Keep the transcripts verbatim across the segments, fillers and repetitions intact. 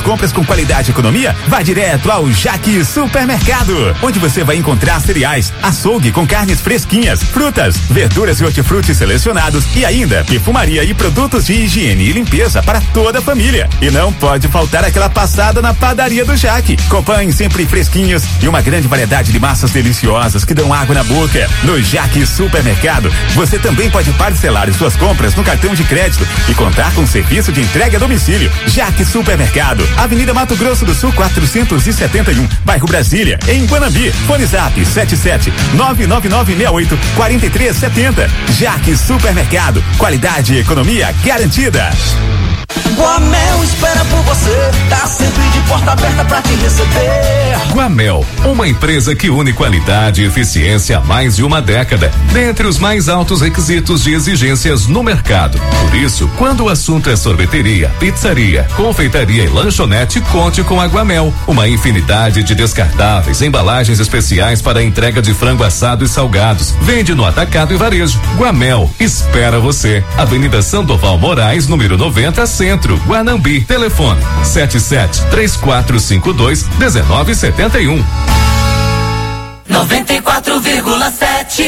compras com qualidade e economia? Vá direto ao Jaque Supermercado, onde você vai encontrar cereais, açougue com carnes fresquinhas, frutas, verduras e hortifrutis selecionados e ainda perfumaria e produtos de higiene e limpeza para toda a família. E não pode faltar aquela passada na padaria do Jaque, com pães sempre fresquinhos e uma grande variedade de massas deliciosas que dão água na boca. No Jaque Supermercado, você também pode parcelar suas compras no cartão de crédito e contar com serviço de entrega a domicílio. Jaque Supermercado, Avenida Mato Grosso do Sul quatrocentos e setenta e um, bairro Brasília, em Guanambi. Fone Zap sete sete nove nove nove seis oito quatro três sete zero. Jaque Supermercado, qualidade e economia garantida. Guamel espera por você, tá sempre de porta aberta pra te receber. Guamel, uma empresa que une qualidade e eficiência há mais de uma década, dentre os mais altos requisitos de exigências no mercado. Por isso, quando o assunto é sorveteria, pizzaria, confeitaria e lanchonete, conte com a Guamel. Uma infinidade de descartáveis, embalagens especiais para a entrega de frango assado e salgados. Vende no atacado e varejo. Guamel espera você. Avenida Sandoval Moraes, número noventa, Centro, Guanambi. Telefone sete sete três quatro cinco dois um nove sete um. noventa e quatro vírgula sete.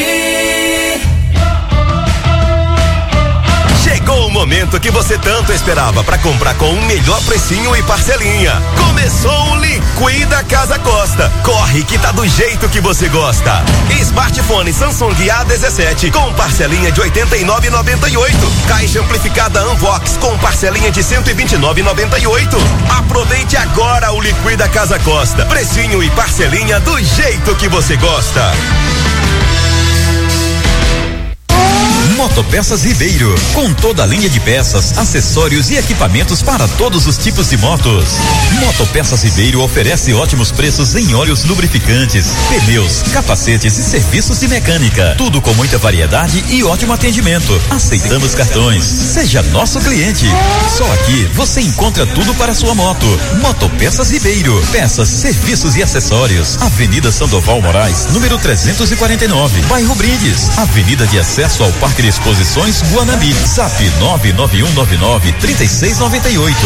Chegou o momento que você tanto esperava para comprar com o melhor precinho e parcelinha. Começou o Liquida Casa Costa. Corre que tá do jeito que você gosta. Smartphone Samsung A dezessete com parcelinha de oitenta e nove reais e noventa e oito centavos. Caixa amplificada Unvox com parcelinha de cento e vinte e nove reais e noventa e oito centavos. Aproveite agora o Liquida Casa Costa. Precinho e parcelinha do jeito que você gosta. Motopeças Ribeiro, com toda a linha de peças, acessórios e equipamentos para todos os tipos de motos. Motopeças Ribeiro oferece ótimos preços em óleos lubrificantes, pneus, capacetes e serviços de mecânica. Tudo com muita variedade e ótimo atendimento. Aceitamos cartões. Seja nosso cliente. Só aqui você encontra tudo para sua moto. Motopeças Ribeiro, peças, serviços e acessórios. Avenida Sandoval Moraes, número trezentos e quarenta e nove, bairro Brindes. Avenida de acesso ao Parque de Exposições Guanambi. Zap nove nove um nove nove três seis nove oito.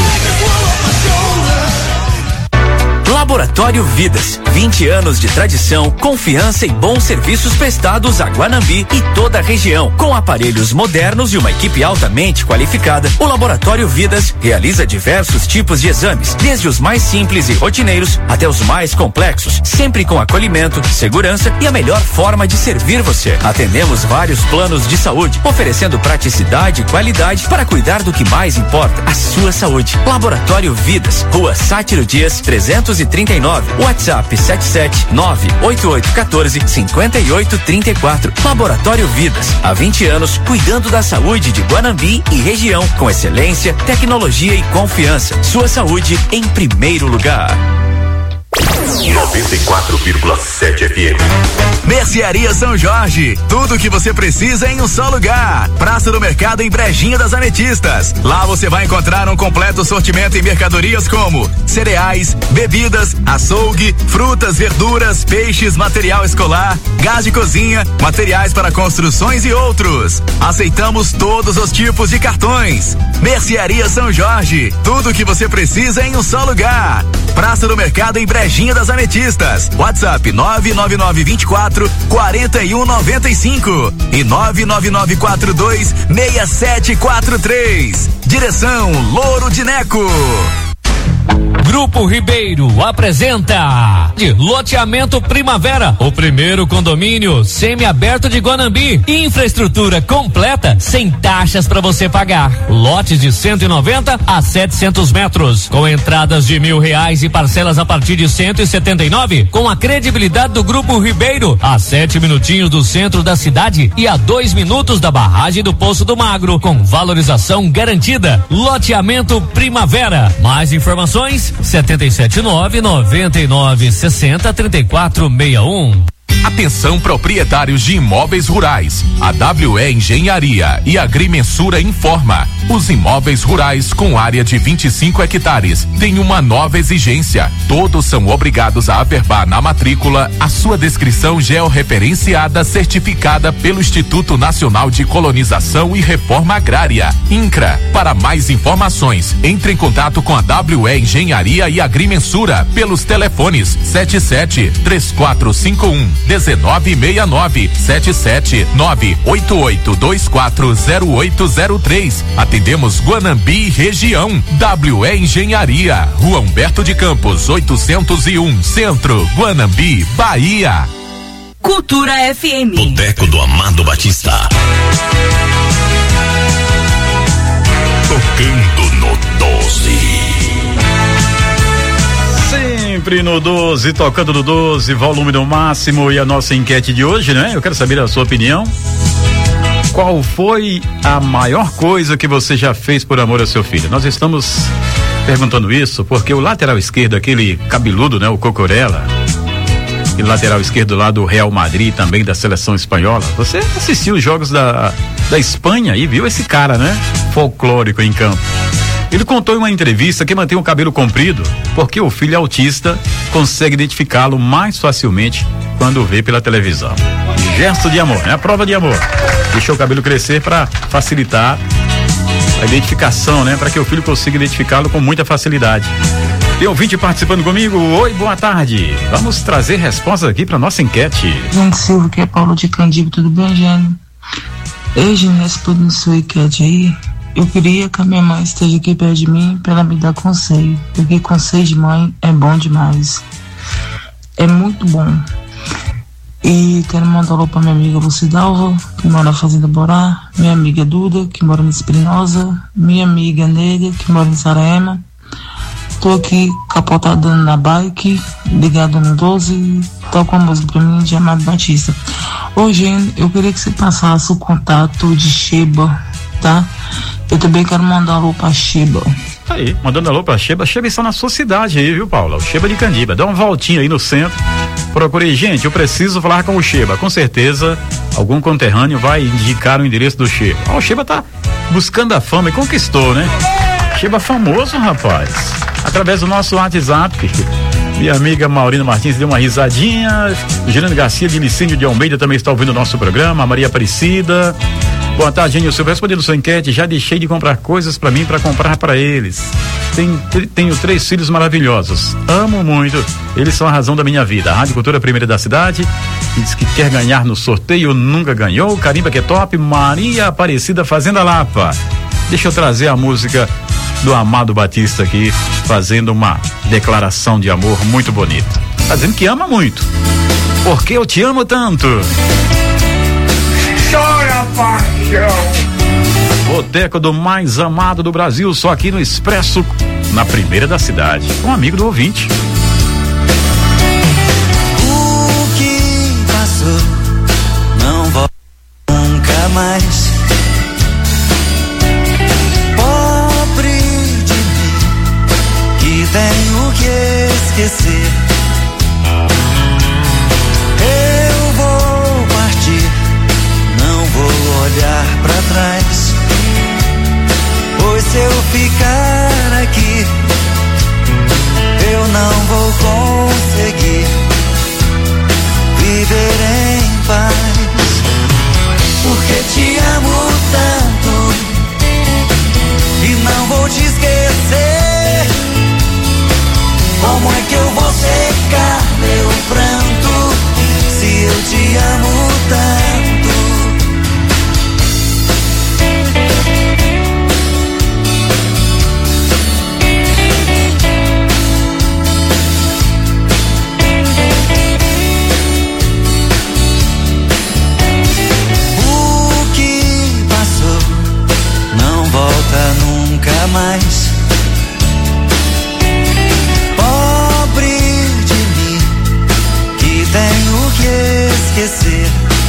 Laboratório Vidas, vinte anos de tradição, confiança e bons serviços prestados a Guanambi e toda a região. Com aparelhos modernos e uma equipe altamente qualificada, o Laboratório Vidas realiza diversos tipos de exames, desde os mais simples e rotineiros até os mais complexos, sempre com acolhimento, segurança e a melhor forma de servir você. Atendemos vários planos de saúde, oferecendo praticidade e qualidade para cuidar do que mais importa, a sua saúde. Laboratório Vidas, Rua Sátiro Dias, trezentos e trinta e nove, WhatsApp sete sete nove oito oito um quatro cinco oito três quatro. Laboratório Vidas, há vinte anos cuidando da saúde de Guanambi e região com excelência, tecnologia e confiança. Sua saúde em primeiro lugar. noventa e quatro vírgula sete F M. Mercearia São Jorge, tudo o que você precisa em um só lugar. Praça do Mercado em Brejinha das Ametistas. Lá você vai encontrar um completo sortimento em mercadorias como cereais, bebidas, açougue, frutas, verduras, peixes, material escolar, gás de cozinha, materiais para construções e outros. Aceitamos todos os tipos de cartões. Mercearia São Jorge, tudo o que você precisa em um só lugar. Praça do Mercado em Brejinha das Ametistas. WhatsApp nove nove nove dois quatro quatro um nove cinco e nove nove nove quatro dois seis sete quatro três. Direção Louro de Neco. Grupo Ribeiro apresenta de Loteamento Primavera, o primeiro condomínio semi-aberto de Guanambi. Infraestrutura completa, sem taxas para você pagar. Lotes de cento e noventa a setecentos metros, com entradas de mil reais e parcelas a partir de cento e setenta e nove. Com a credibilidade do Grupo Ribeiro, a sete minutinhos do centro da cidade e a dois minutos da barragem do Poço do Magro, com valorização garantida. Loteamento Primavera. Mais informações setenta e sete nove noventa e nove sessenta trinta e quatro sessenta e um. Atenção, proprietários de imóveis rurais. A W E Engenharia e Agrimensura informa: os imóveis rurais com área de vinte e cinco hectares têm uma nova exigência. Todos são obrigados a averbar na matrícula a sua descrição georreferenciada certificada pelo Instituto Nacional de Colonização e Reforma Agrária, INCRA. Para mais informações, entre em contato com a W E Engenharia e Agrimensura pelos telefones sete sete, três quatro cinco um, um nove seis nove, sete sete nove oito oito dois quatro zero oito zero três. Atendemos Guanambi região. W E Engenharia, Rua Humberto de Campos, oitocentos e um, Centro, Guanambi, Bahia. Cultura F M. Boteco do Amado Batista. Tocando no doze. Sempre no doze, tocando no doze, volume no máximo. E a nossa enquete de hoje, né? Eu quero saber a sua opinião. Qual foi a maior coisa que você já fez por amor ao seu filho? Nós estamos perguntando isso porque o lateral esquerdo, aquele cabeludo, né? O Cocorella, e lateral esquerdo lá do Real Madrid, também da seleção espanhola. Você assistiu os jogos da, da Espanha e viu esse cara, né? Folclórico em campo. Ele contou em uma entrevista que mantém o cabelo comprido porque o filho autista consegue identificá-lo mais facilmente quando vê pela televisão. Gesto de amor, né? A prova de amor. Deixou o cabelo crescer para facilitar a identificação, né? Para que o filho consiga identificá-lo com muita facilidade. Tem ouvinte participando comigo. Oi, boa tarde. Vamos trazer respostas aqui para nossa enquete. Gente Silva, que é Paulo de Candido, tudo bem, Jane? Ei, Jane, respondendo sua enquete aí. Eu queria que a minha mãe esteja aqui perto de mim para ela me dar conselho, porque conselho de mãe é bom demais. É muito bom. E quero mandar um alô para minha amiga Lucidalva, que mora na Fazenda Borá, minha amiga Duda, que mora em Espinosa, minha amiga Negra, que mora em Saraema. Tô aqui capotada na bike, ligado no doze, toco uma música pra mim de Amado Batista. Ô, Gênio, eu queria que você passasse o contato de Sheba, tá? Eu também quero mandar um alô pra Sheba. Aí, mandando alô pra Sheba. Sheba está na sua cidade aí, viu, Paula? O Sheba de Candiba. Dá uma voltinha aí no centro. Procurei, gente, eu preciso falar com o Sheba. Com certeza, algum conterrâneo vai indicar o endereço do Sheba. Ó, o Sheba tá buscando a fama e conquistou, né? Sheba famoso, rapaz. Através do nosso WhatsApp. Minha amiga Maurina Martins deu uma risadinha. O Gerando Garcia de Licínio de Almeida também está ouvindo o nosso programa. A Maria Aparecida. Boa tarde, Genio Silva. Respondendo sua enquete, já deixei de comprar coisas para mim para comprar para eles. Tenho, tenho três filhos maravilhosos. Amo muito. Eles são a razão da minha vida. A Rádio Cultura Primeira da Cidade diz que quer ganhar no sorteio, nunca ganhou. Carimba que é top. Maria Aparecida Fazenda Lapa. Deixa eu trazer a música do Amado Batista aqui, fazendo uma declaração de amor muito bonita. Tá dizendo que ama muito. Porque eu te amo tanto. Chora, paixão. Boteco do mais amado do Brasil, só aqui no Expresso, na Primeira da Cidade. Um amigo do ouvinte. O que passou não volta nunca mais. Pobre de mim, que tenho que esquecer. Eu vou partir, não vou olhar pra trás. Pois se eu ficar aqui, eu não vou conseguir viver em paz. Porque te amo tanto e não vou te esquecer. Como é que eu vou secar meu pranto se eu te amo tanto? Nunca mais. Pobre de mim, que tenho que esquecer.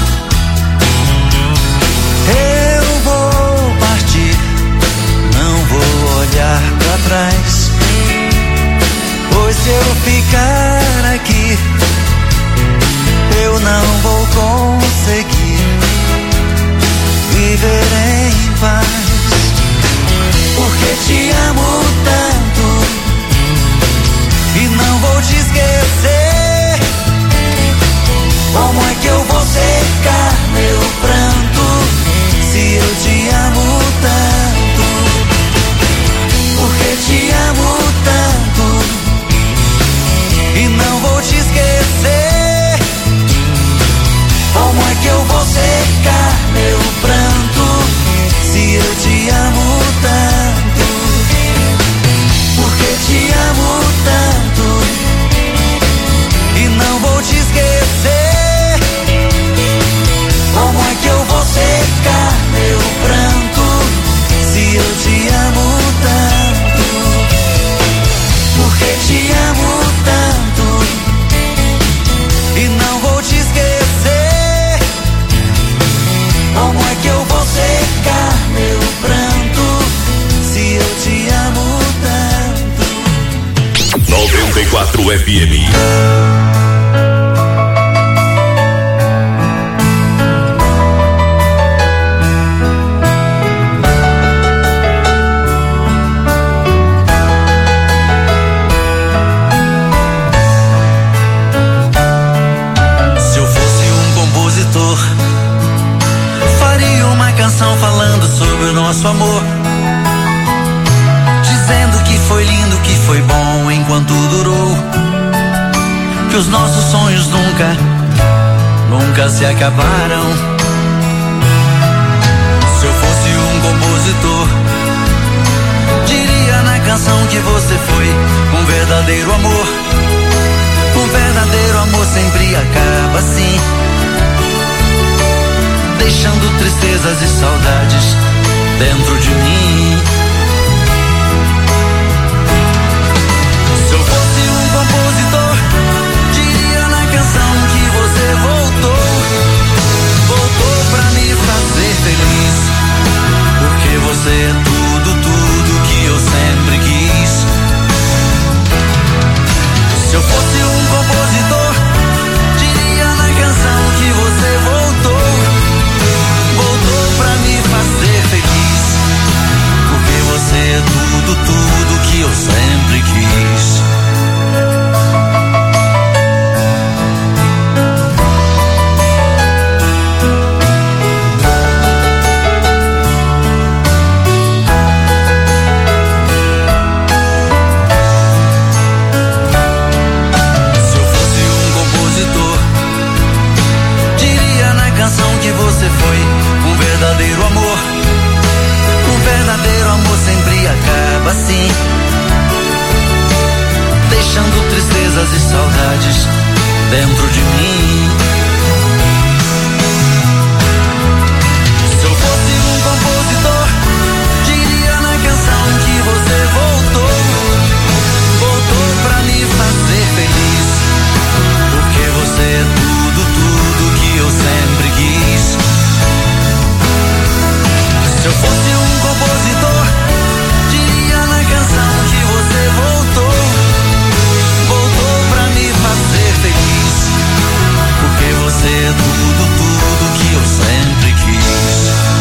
Eu vou partir, não vou olhar pra trás. Pois se eu ficar aqui, eu eu não vou conseguir viver em paz, porque te amo tanto e não vou te esquecer. Como é que eu vou secar meu pranto se eu te amo tanto? Porque te amo tanto e não vou te esquecer. Como é que eu vou secar meu pranto se eu te amo tanto? Porque te amo tanto e não vou te esquecer. Como é que eu vou secar meu pranto se eu te amo tanto? Porque te amo tanto e não vou te esquecer. Como é que eu vou secar meu pranto se eu te amo tanto? noventa e quatro F M. Falando sobre o nosso amor, dizendo que foi lindo, que foi bom enquanto durou, que os nossos sonhos nunca, nunca se acabaram. Se eu fosse um compositor, diria na canção que você foi um verdadeiro amor. Um verdadeiro amor sempre acaba assim, deixando tristezas e saudades dentro de mim. Se eu fosse um compositor, diria na canção que você voltou, voltou pra me fazer feliz, porque você é tudo, tudo que eu sempre quis. Se eu fosse um compositor, diria na canção que você voltou, pra me fazer feliz, porque você é tudo, tudo que eu sempre quis. Se eu fosse um compositor, diria na canção que você foi um verdadeiro amor. Um verdadeiro amor sempre acaba assim, deixando tristezas e saudades dentro de mim. Se eu fosse um compositor, diria na canção que você voltou, voltou pra me fazer feliz, porque você é tudo, tudo que eu sempre quis. Se eu fosse um compositor, diria na canção que você voltou, voltou pra me fazer feliz, porque você é tudo, tudo que eu sempre quis.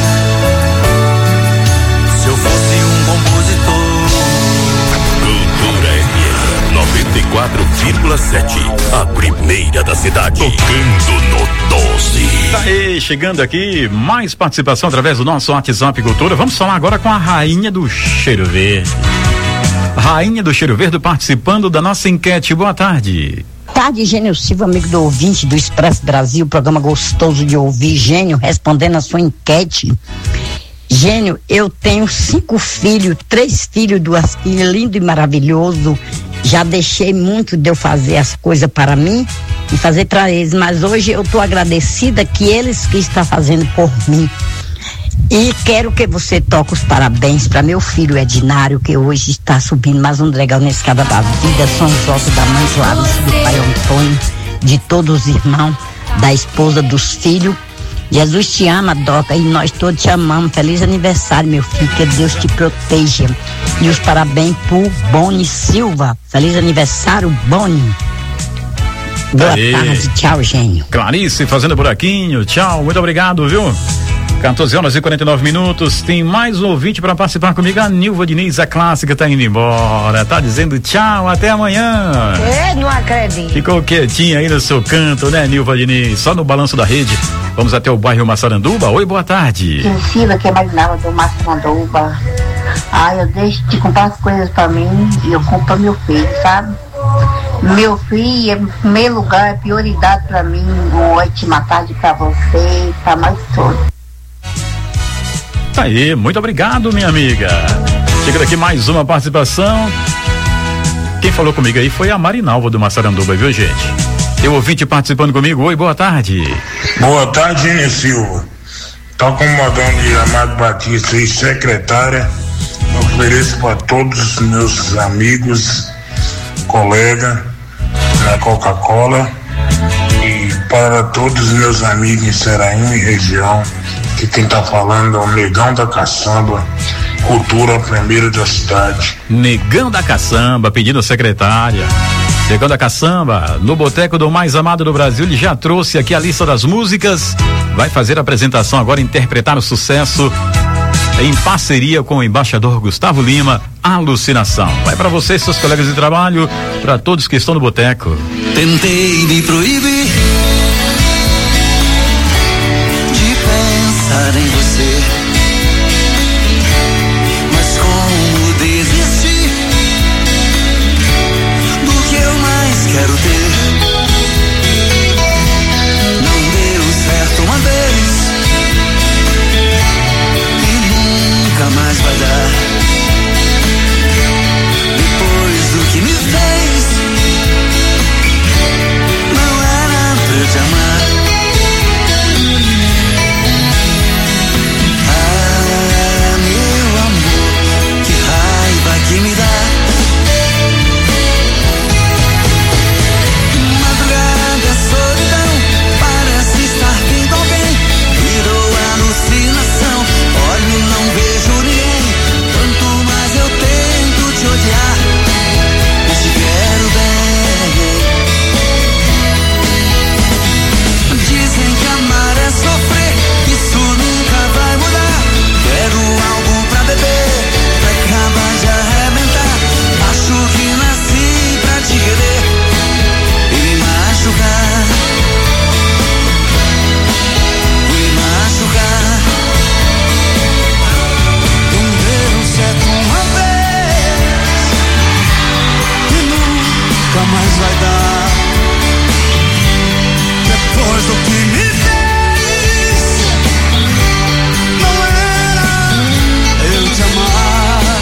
Se eu fosse um compositor. Cultura F M noventa e quatro vírgula sete, a primeira da cidade. Tocando no doze. Tá aí, chegando aqui, mais participação através do nosso WhatsApp Cultura. Vamos falar agora com a Rainha do Cheiro Verde. Rainha do Cheiro Verde participando da nossa enquete. Boa tarde. Tarde, Gênio Silva, amigo do ouvinte do Expresso Brasil, programa gostoso de ouvir. Gênio, respondendo a sua enquete. Gênio, eu tenho cinco filhos, três filhos, duas filhas, lindo e maravilhoso. Já deixei muito de eu fazer as coisas para mim e fazer para eles, mas hoje eu estou agradecida que eles que estão fazendo por mim. E quero que você toque os parabéns para meu filho Edinário, que hoje está subindo mais um degrau na escada da vida. São os ossos da mãe Clarice, do pai Antônio, de todos os irmãos, da esposa, dos filhos. Jesus te ama, Doca, e nós todos te amamos. Feliz aniversário, meu filho, que Deus te proteja. E os parabéns pro Boni Silva. Feliz aniversário, Boni. Boa Aê. tarde, tchau, Gênio. Clarice fazendo buraquinho, tchau, muito obrigado, viu? quatorze horas e quarenta e nove minutos, tem mais um ouvinte para participar comigo, a Nilva Diniz, a clássica, tá indo embora, tá dizendo tchau, até amanhã. É, não acredito. Ficou quietinha aí no seu canto, né, Nilva Diniz, só no balanço da rede. Vamos até o bairro Massaranduba. Oi, boa tarde. Priscila, que é Marinalva do Massaranduba. Ah, eu deixo de comprar as coisas pra mim e eu compro pra meu filho, sabe? Meu filho é em primeiro lugar, é prioridade pra mim. Uma ótima tarde pra você, pra nós todos. Aí, muito obrigado, minha amiga. Chega daqui mais uma participação. Quem falou comigo aí foi a Marinalva do Massaranduba, viu, gente? Tem um ouvinte participando comigo. Oi, boa tarde. Boa tarde, Inês Silva. Tá comandando de Amado Batista e secretária. Eu ofereço para todos os meus amigos, colegas na Coca-Cola e para todos os meus amigos em Seraim e região, que quem tá falando é o Negão da Caçamba, cultura primeira da cidade. Negão da Caçamba, pedindo secretária. Negão da Caçamba, no Boteco do Mais Amado do Brasil, ele já trouxe aqui a lista das músicas, vai fazer a apresentação agora, interpretar o sucesso em parceria com o embaixador Gustavo Lima, Alucinação. Vai para você, seus colegas de trabalho, para todos que estão no Boteco. Tentei me proibir de pensar em você, mas como desistir do que eu mais quero ter? Não deu certo uma vez e nunca mais vai dar. Depois do que me fez, não era pra eu te amar. Ah, meu amor, que raiva que me dá. Madrugada, solidão, parece estar vindo alguém. Virou alucinação, olho e não vejo ninguém. Quanto mais eu tento te odiar, mas te quero bem. Dizem que amar é sofrer, isso nunca vai mudar. Quero algo pra beber, pra acabar de arrebentar. Acho que nasci pra te querer e me machucar, me machucar. Não deu certo uma vez e nunca mais vai dar. Depois do que me fez, não era eu te amar.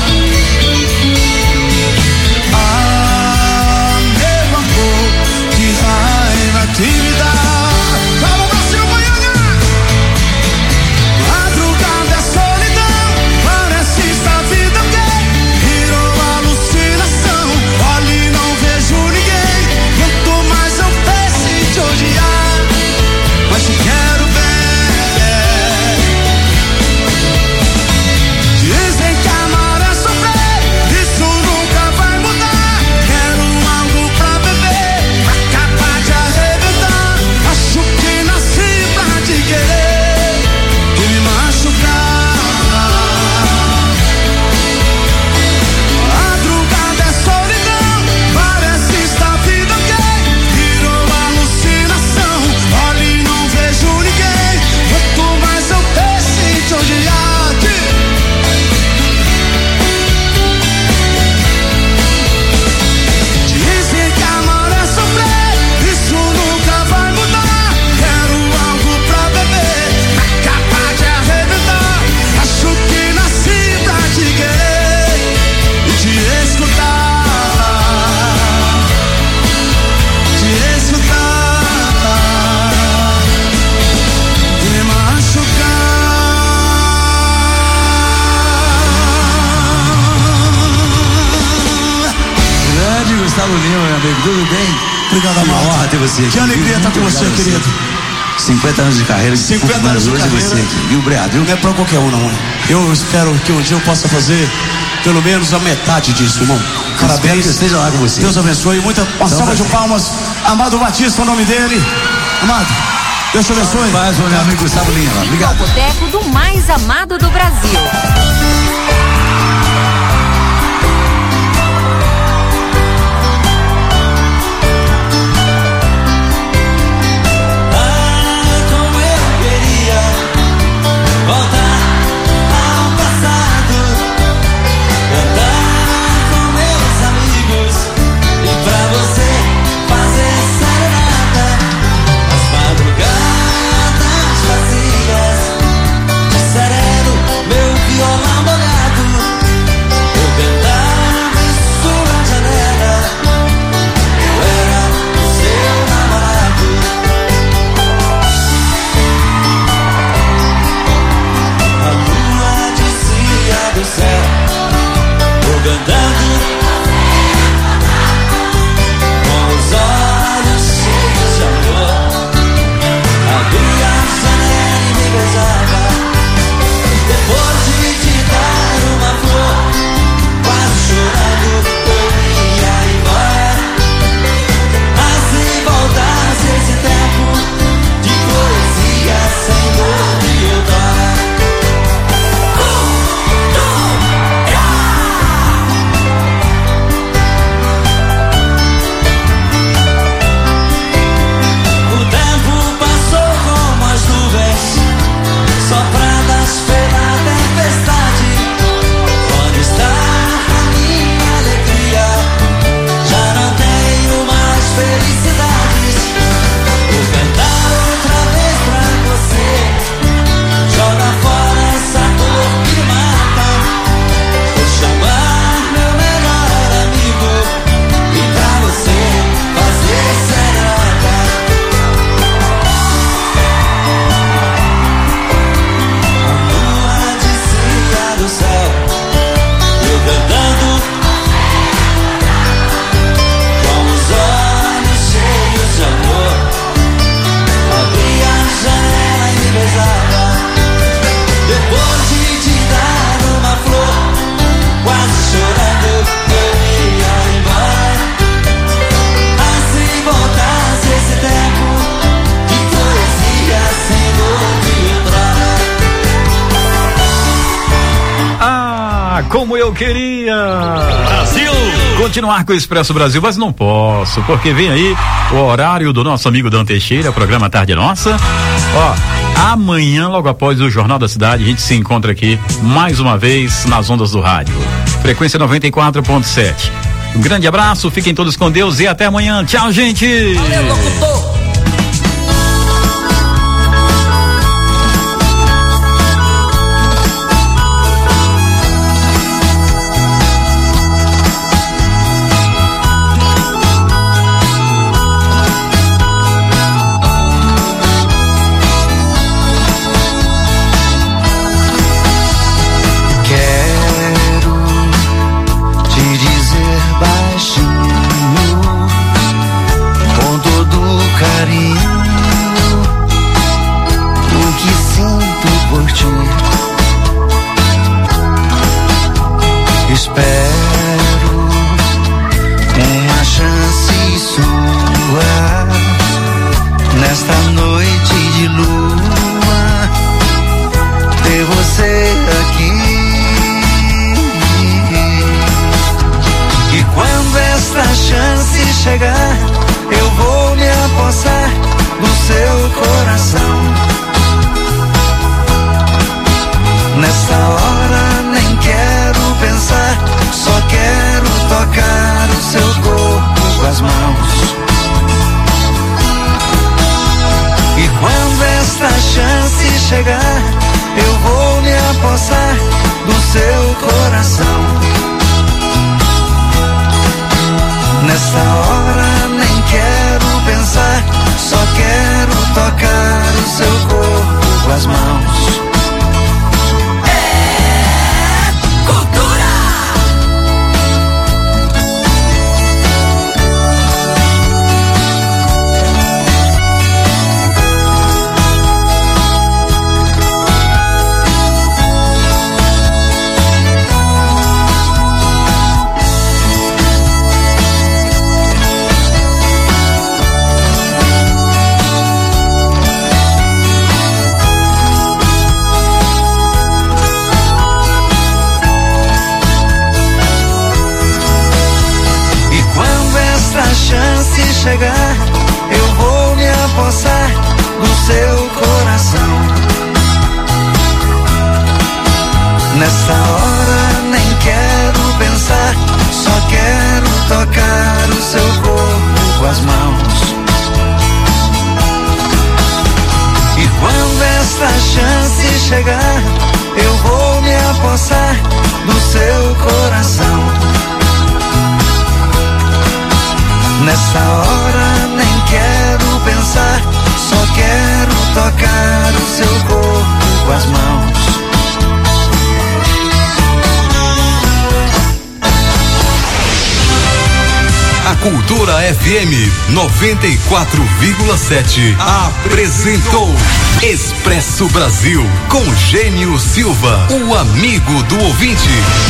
Ah, meu amor, que raiva que me dá. Vamos, Brasil, Goiânia! Madrugada é solidão, parece estar vida alguém. Virou alucinação, olho e não vejo ninguém. Quanto mais eu penso em te odiar, mas te quero bem. Dizem que amar é sofrer, isso nunca vai mudar. Quero algo pra beber, pra acabar de arrebentar. Acho que nasci pra te querer e me machucar. Madrugada é solidão, parece estar vindo alguém. Virou alucinação, olho e não vejo ninguém. Quanto mais eu penso em te odiar, dizem que amar é sofrer, isso nunca vai mudar. Quero algo pra beber, pra acabar de arrebentar. Acho que nasci pra te querer e te escutar, te escutar e me machucar. Grande Gustavo Lima, meu amigo, tudo bem? Obrigado, Uma Amado. honra ter você aqui. Que alegria estar com Muito você, obrigado a querido. cinquenta anos de carreira, cinquenta mas anos de hoje carreira. você aqui. E o Breado, viu? Não é pra qualquer um, não. Eu espero que um dia eu possa fazer pelo menos a metade disso, irmão. Parabéns. Esteja lá com você. Deus abençoe. Muita uma salva de palmas. Amado Batista, o nome dele. Amado, Deus te abençoe. Paz, meu amigo Gustavo Lima. Obrigado. O boteco do mais amado do Brasil. Como eu queria. Brasil! Continuar com o Expresso Brasil, mas não posso, porque vem aí o horário do nosso amigo Dan Teixeira, programa Tarde Nossa. Ó, amanhã, logo após o Jornal da Cidade, a gente se encontra aqui mais uma vez nas ondas do rádio. Frequência noventa e quatro ponto sete. Um grande abraço, fiquem todos com Deus e até amanhã. Tchau, gente! Valeu, locutor! Chegar, eu vou me apossar do seu coração. Nessa hora nem quero pensar, só quero tocar o seu corpo com as mãos. E quando esta chance chegar, eu vou me apossar do seu coração. Nessa hora nem quero pensar, só quero tocar o seu corpo com as mãos. É cultura! chegar, eu vou me apossar do seu coração. Nessa hora nem quero pensar, só quero tocar o seu corpo com as mãos. E quando esta chance chegar, eu vou me apossar do seu coração. Nessa hora nem quero pensar, só quero tocar o seu corpo com as mãos. A Cultura F M noventa e quatro vírgula sete apresentou Expresso Brasil com Gênio Silva, o amigo do ouvinte.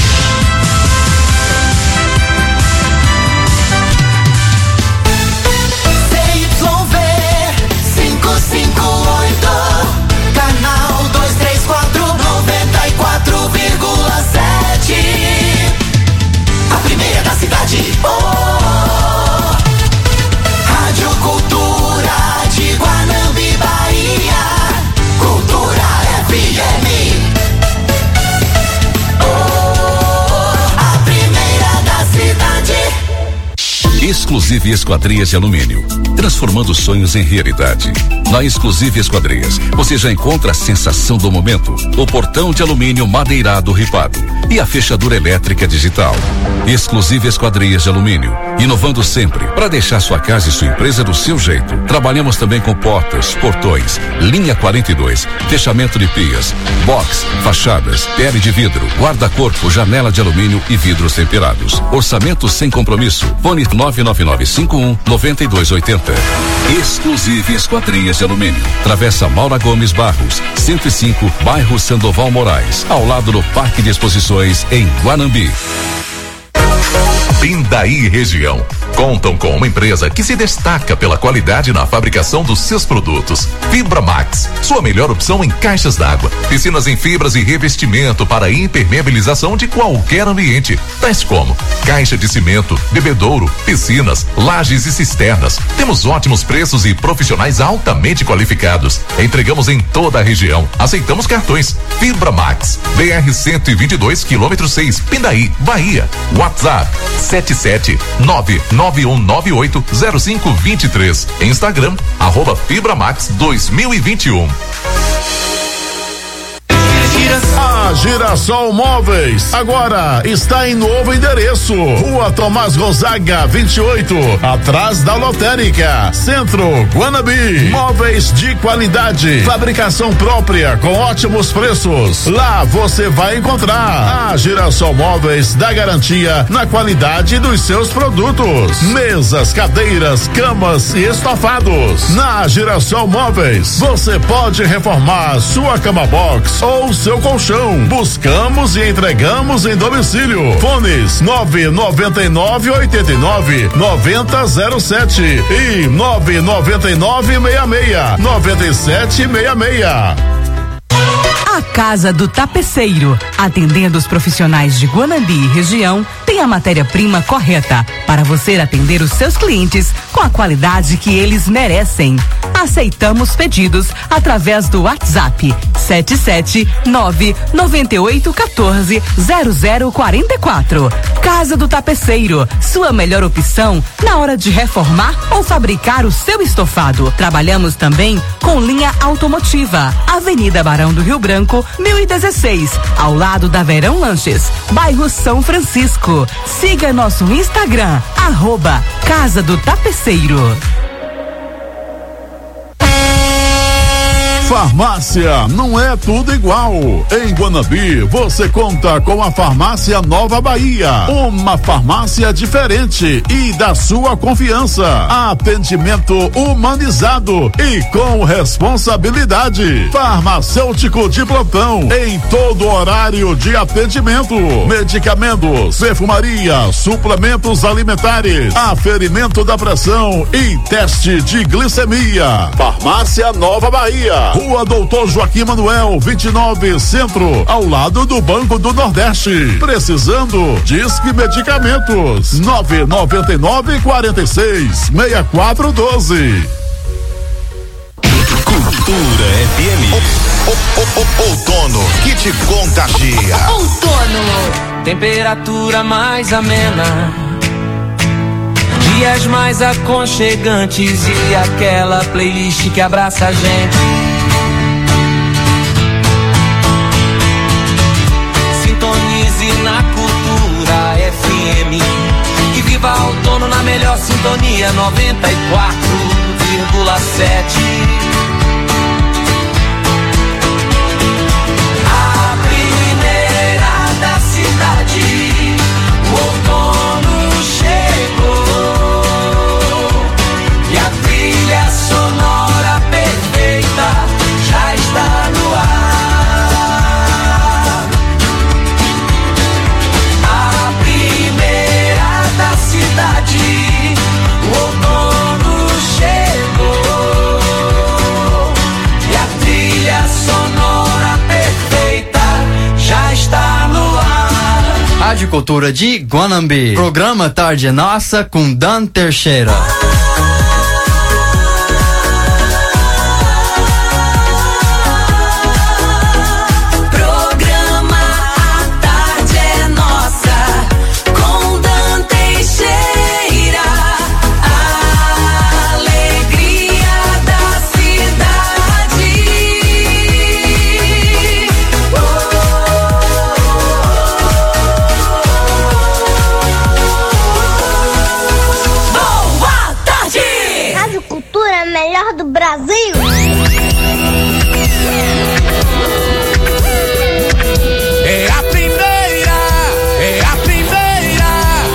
C Y V cinco cinco oito, canal dois três quatro, noventa e quatro vírgula sete. A primeira da cidade. Oh! Rádio Cultura de Guanambi, Bahia. Cultura F M. Oh, a primeira da cidade. Exclusive Esquadrias de Alumínio, transformando sonhos em realidade. Na Exclusive Esquadrias, você já encontra a sensação do momento, o portão de alumínio madeirado ripado e a fechadura elétrica digital. Exclusive Esquadrias de Alumínio, inovando sempre para deixar sua casa e sua empresa do seu jeito. Trabalhamos também com portas, portões, linha quarenta e dois, fechamento de pias, box, fachadas, pele de vidro, guarda-corpo, janela de alumínio e vidros temperados. Orçamento sem compromisso. Fone nove nove nove cinco um nove dois oito zero. Exclusive Esquadrias de Alumínio. Travessa Maura Gomes Barros, cento e cinco, bairro Sandoval Moraes, ao lado do Parque de Exposições em Guanambi. Pindaí Região contam com uma empresa que se destaca pela qualidade na fabricação dos seus produtos. Fibra Max, sua melhor opção em caixas d'água, piscinas em fibras e revestimento para impermeabilização de qualquer ambiente, tais como caixa de cimento, bebedouro, piscinas, lajes e cisternas. Temos ótimos preços e profissionais altamente qualificados. Entregamos em toda a região. Aceitamos cartões. Fibra Max, B R cento e vinte e dois, quilômetro seis, Pindaí, Bahia. WhatsApp sete sete nove nove um nove oito zero cinco dois três. Instagram, arroba Fibramax dois mil e vinte e um. A Girassol Móveis agora está em novo endereço, Rua Tomás Gonzaga vinte e oito, atrás da Lotérica, Centro, Guanambi. Móveis de qualidade, fabricação própria com ótimos preços. Lá você vai encontrar. A Girassol Móveis dá garantia na qualidade dos seus produtos. Mesas, cadeiras, camas e estofados. Na Girassol Móveis você pode reformar sua cama box ou seu colchão. Buscamos e entregamos em domicílio. Fones nove nove nove oito nove nove zero zero sete e nove nove nove seis seis nove sete seis seis. A Casa do Tapeceiro, atendendo os profissionais de Guanambi e região, tem a matéria-prima correta para você atender os seus clientes com a qualidade que eles merecem. Aceitamos pedidos através do WhatsApp sete sete nove nove oito um quatro zero zero quatro quatro. Casa do Tapeceiro, sua melhor opção na hora de reformar ou fabricar o seu estofado. Trabalhamos também com linha automotiva. Avenida Barão do Rio Branco, mil e dezesseis, ao lado da Verão Lanches, bairro São Francisco. Siga nosso Instagram, arroba Casa do Tapeceiro. Farmácia não é tudo igual. Em Guanambi você conta com a Farmácia Nova Bahia, uma farmácia diferente e da sua confiança. Atendimento humanizado e com responsabilidade. Farmacêutico de plantão em todo horário de atendimento. Medicamentos, perfumaria, suplementos alimentares, aferimento da pressão e teste de glicemia. Farmácia Nova Bahia, Rua Doutor Joaquim Manuel, vinte e nove, Centro, ao lado do Banco do Nordeste. Precisando? Disque Medicamentos, nove nove nove, quarenta e seis, sessenta e quatro doze. Cultura F M. O, o, o, outono que te contagia. Outono. Temperatura mais amena, dias mais aconchegantes e aquela playlist que abraça a gente. Sintonize na Cultura F M e viva outono na melhor sintonia, noventa e quatro vírgula sete. O outono chegou e a trilha sonora perfeita já está no ar. A primeira da cidade, o outono chegou e a trilha sonora perfeita já está no ar. Rádio Cultura de Guanambi. Programa Tarde é Nossa com Dan Teixeira. Programa A Tarde é Nossa com Dan Teixeira. A alegria da cidade. Boa tarde! Rádio Cultura, melhor do Brasil. É a primeira, é a primeira.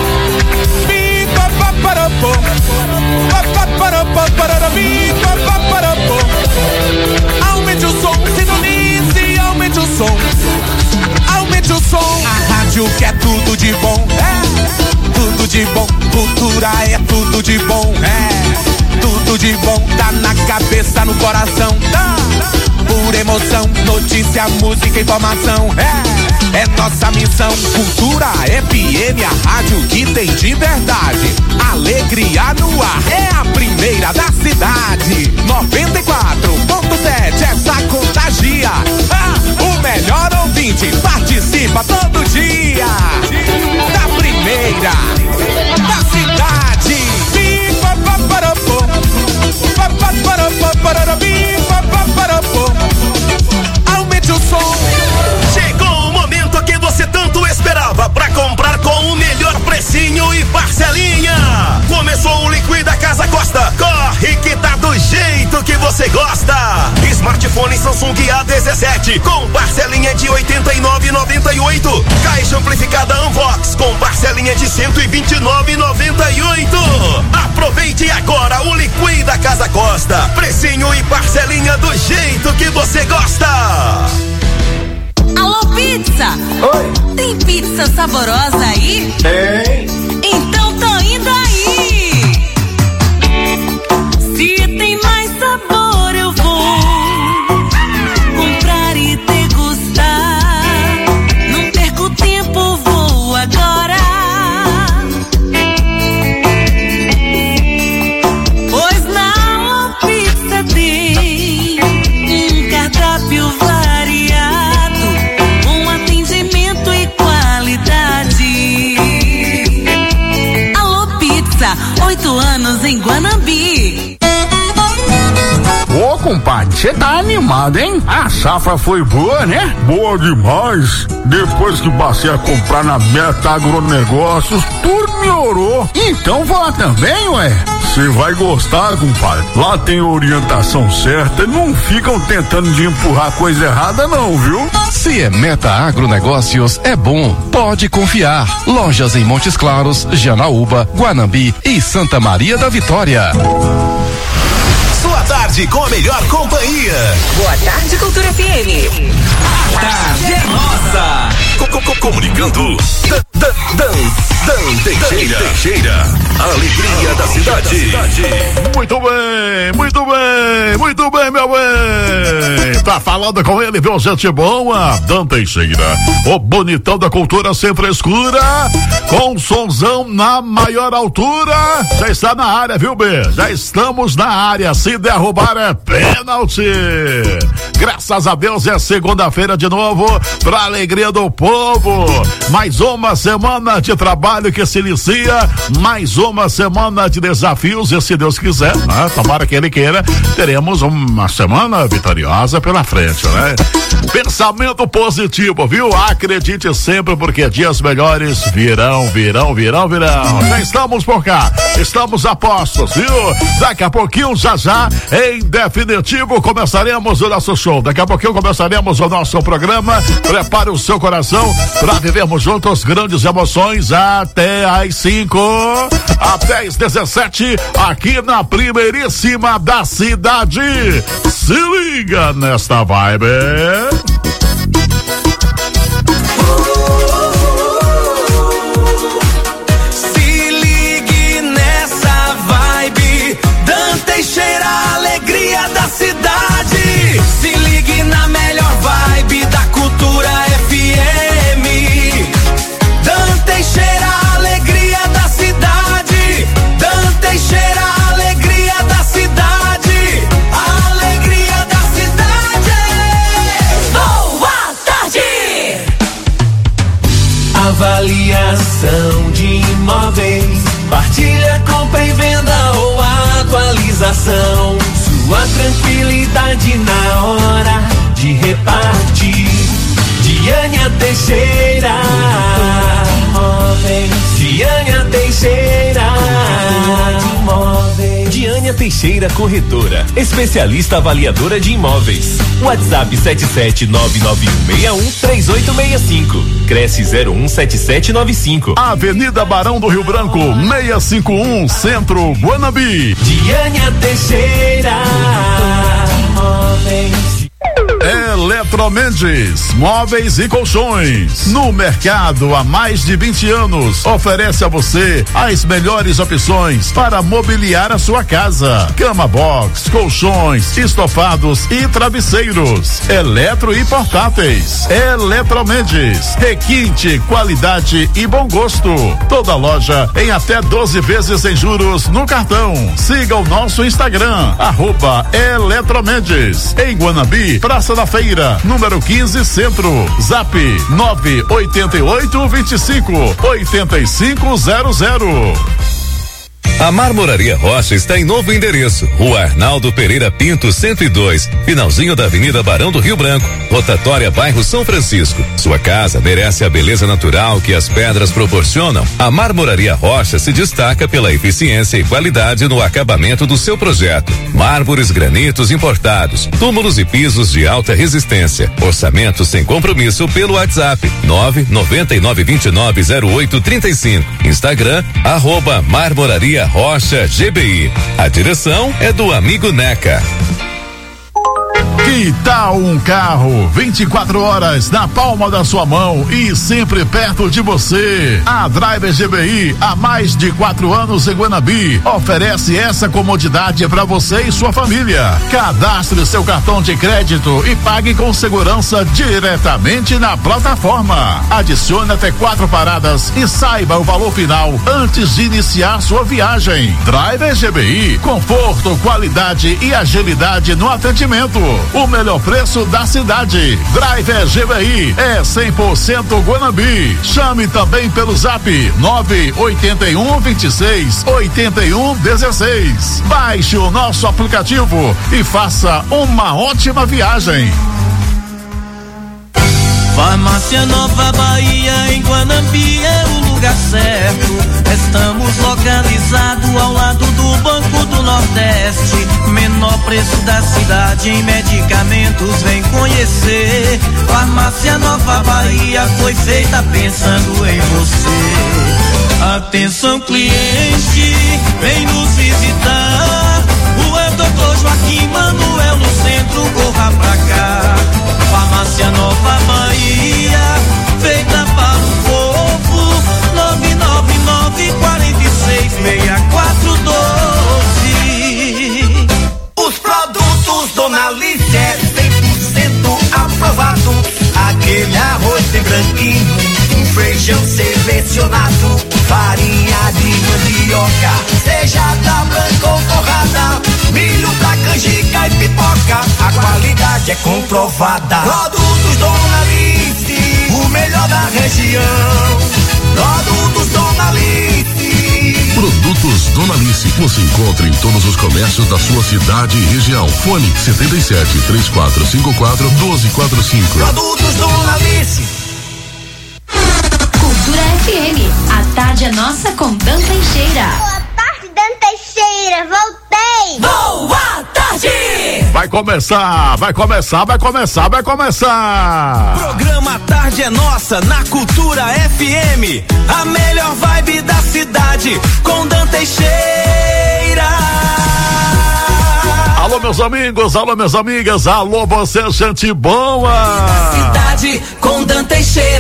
Aumente o som, sintonize, aumente o som. Aumente o som. A rádio que é tudo de bom. É tudo de bom. Cultura é tudo de bom. É tudo de bom. Tá na cabeça, no coração. Tá por emoção, notícia, música, informação. É, é nossa missão. Cultura F M, a rádio que tem de verdade. Alegria no ar, é a primeira da cidade. noventa e quatro ponto sete, essa contagia. Ah, o melhor ouvinte participa todo dia. Da primeira da cidade. Aumente o som. Chegou o momento que você tanto esperava pra comprar com o melhor precinho e parcelinha. Começou o Liquida Casa Costa. Corre que tá do jeito que você gosta. Smartphone Samsung A dezessete com parcelinha de oitenta e nove reais e noventa e oito centavos. Caixa amplificada Unvox com parcelinha de cento e vinte e nove reais e noventa e oito centavos. Aproveite agora o Liquida Casa Costa. Precinho e parcelinha do jeito que você gosta. Alô, pizza! Oi! Tem pizza saborosa aí? Tem! Então tô indo aí! Se tem mais sabor eu vou comprar e degustar. Não perco tempo, vou agora. Pois na Alô Pizza tem um cardápio variado, um atendimento e qualidade. Alô Pizza, oito anos em Guanambi. Ô, compadre, você tá animado, hein? A safra foi boa, né? Boa demais. Depois que passei a comprar na Meta Agronegócios, tudo melhorou. Então vá lá também, ué. Você vai gostar, compadre. Lá tem orientação certa e não ficam tentando de empurrar coisa errada não, viu? Se é Meta Agronegócios, é bom. Pode confiar. Lojas em Montes Claros, Janaúba, Guanambi e Santa Maria da Vitória. Sua tarde com a melhor companhia. Boa tarde, Cultura F M. A tarde é nossa. Comunicando. Dan, Dan, Dan Teixeira. Teixeira. Alegria da cidade. Muito bem, muito bem, muito bem, meu bem. Tá falando com ele, viu, gente boa? Dan Teixeira, o bonitão da cultura sem frescura, com sonzão na maior altura. Já está na área, viu, B? Já estamos na área. Se derrubar é pênalti. Graças a Deus é segunda-feira de novo, pra alegria do povo. Mais uma semana de trabalho que se inicia, mais uma semana de desafios, e se Deus quiser, né? Tomara que Ele queira, teremos uma semana vitoriosa pela frente, né? Pensamento positivo, viu? Acredite sempre, porque dias melhores virão, virão, virão, virão. Já estamos por cá, estamos a postos, viu? Daqui a pouquinho, já já, em definitivo, começaremos o nosso show. Daqui a pouquinho começaremos o nosso programa. Prepare o seu coração para vivermos juntos grandes emoções até às cinco, até às dezessete, aqui na primeiríssima da cidade. Se liga nesta vibe. Se ligue nessa vibe. Dan Teixeira, alegria da cidade. Se ligue na melhor vibe da cultura F M. Dan Teixeira, alegria da cidade. Dan Teixeira, alegria da cidade. Alegria da cidade. Boa tarde. Avaliação de imóveis, partilha, compra e venda ou atualização. Sua tranquilidade na hora de repartir. Diânia Teixeira. Diânia Teixeira. Diânia Teixeira Corretora, especialista avaliadora de imóveis. WhatsApp sete sete nove nove um seis um três oito seis cinco. Cresce zero um sete sete nove cinco. Avenida Barão do Rio Branco, seiscentos e cinquenta e um, Centro, Guanabi. Diânia Teixeira. Eletromendes, móveis e colchões. No mercado há mais de vinte anos, oferece a você as melhores opções para mobiliar a sua casa. Cama box, colchões, estofados e travesseiros. Eletro e portáteis. Eletromendes, requinte, qualidade e bom gosto. Toda loja em até doze vezes sem juros no cartão. Siga o nosso Instagram, arroba Eletromendes. Em Guanabi, Praça da Feira, número quinze, Centro. Zap nove oito oito, vinte e cinco, oitenta e cinco zero zero. A Marmoraria Rocha está em novo endereço, Rua Arnaldo Pereira Pinto, cento e dois, finalzinho da Avenida Barão do Rio Branco, rotatória bairro São Francisco. Sua casa merece a beleza natural que as pedras proporcionam. A Marmoraria Rocha se destaca pela eficiência e qualidade no acabamento do seu projeto. Mármores, granitos importados, túmulos e pisos de alta resistência. Orçamento sem compromisso pelo WhatsApp nove nove nove dois nove zero oito três cinco. Instagram, arroba Marmoraria Rocha G B I. A direção é do amigo Neca. Que tal um carro vinte e quatro horas na palma da sua mão e sempre perto de você? A Driver G B I, há mais de quatro anos em Guanabi, oferece essa comodidade para você e sua família. Cadastre seu cartão de crédito e pague com segurança diretamente na plataforma. Adicione até quatro paradas e saiba o valor final antes de iniciar sua viagem. Driver G B I, conforto, qualidade e agilidade no atendimento. O melhor preço da cidade. Driver G B I é cem por cento Guanabi. Chame também pelo zap nove oito um, vinte e seis, oitenta e um, dezesseis. Baixe o nosso aplicativo e faça uma ótima viagem. Farmácia Nova Bahia, em Guanambi é o lugar certo. Estamos localizados ao lado do Banco do Nordeste. Menor preço da cidade em medicamentos, vem conhecer. Farmácia Nova Bahia foi feita pensando em você. Atenção cliente, vem nos visitar. O é doutor Joaquim Manuel no centro, corra pra cá. Farmácia Nova Bahia, feita mandioca, seja da branca ou torrada, milho da canjica e pipoca, a qualidade é comprovada. Produtos Dona Alice, o melhor da região. Produtos Dona Alice. Produtos Dona Alice, você encontra em todos os comércios da sua cidade e região. Fone setenta e sete, três quatro cinco quatro, doze quarenta e cinco. Produtos Dona Alice. Cultura F M, a tarde é nossa com Dan Teixeira. Boa tarde, Dan Teixeira, voltei! Boa tarde! Vai começar, vai começar, vai começar, vai começar! Programa Tarde é Nossa na Cultura F M. A melhor vibe da cidade com Dan Teixeira. Alô, meus amigos, alô, minhas amigas, alô, você, gente boa! Cidade com Dan Teixeira.